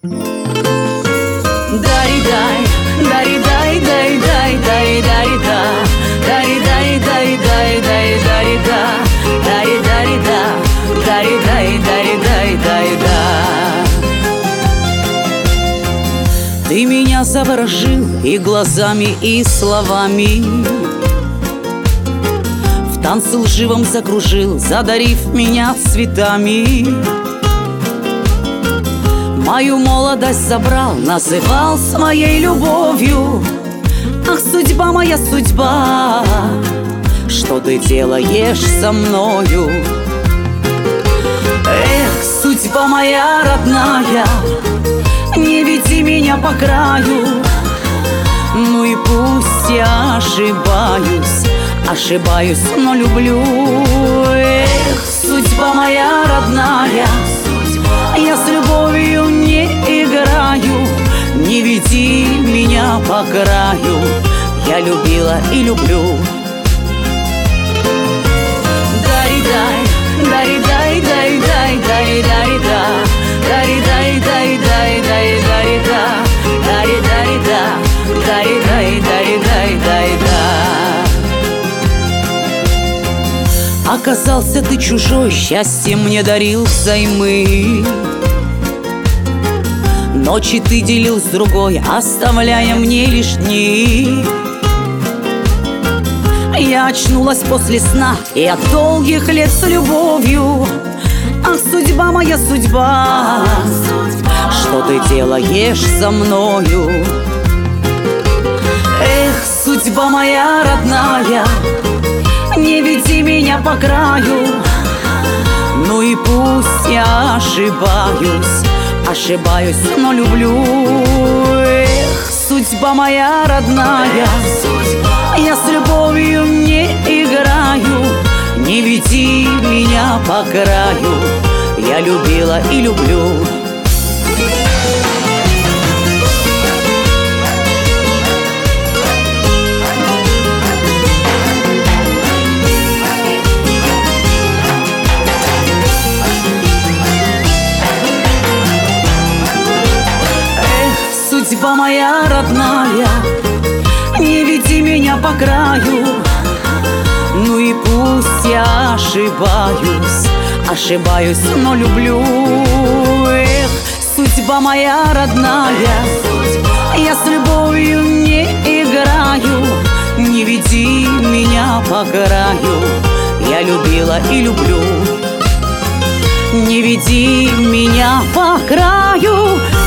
Дари-дай, дари-дай, дай-дай, дай-дари-да, дари-дай, дай-дай, дай-дари-да, дари-дари-да, дари-дай, дари-дай, дай-да. Ты меня заворожил и глазами, и словами, в танце лживом закружил, задарив меня цветами. Мою молодость забрал, называл своей любовью. Ах, судьба моя, судьба, что ты делаешь со мною? Эх, судьба моя родная, не веди меня по краю. Ну и пусть я ошибаюсь, ошибаюсь, но люблю. Эх, судьба моя родная, я с любовью не играю. Не веди меня по краю, я любила и люблю. Дари-дай, дари-дай, дай-дай, дай-дари-да, дари-дай, дай-дай, дай-дари-да, дари-дари-да, дари-дай, дари-дай, дай-да. Оказался ты чужой, счастье мне дарил взаймы. Ночи ты делил с другой, оставляя мне лишь дни. Я очнулась после сна и от долгих лет с любовью. Ах, судьба моя, судьба, что ты делаешь со мною? Эх, судьба моя родная, не веди меня по краю. Ну и пусть я ошибаюсь, ошибаюсь, но люблю. Эх, судьба моя родная, я с любовью не играю. Не веди меня по краю, я любила и люблю. Судьба моя родная, не веди меня по краю. Ну и пусть я ошибаюсь, ошибаюсь, но люблю. Эх, судьба моя родная, я с любовью не играю. Не веди меня по краю, я любила и люблю. Не веди меня по краю,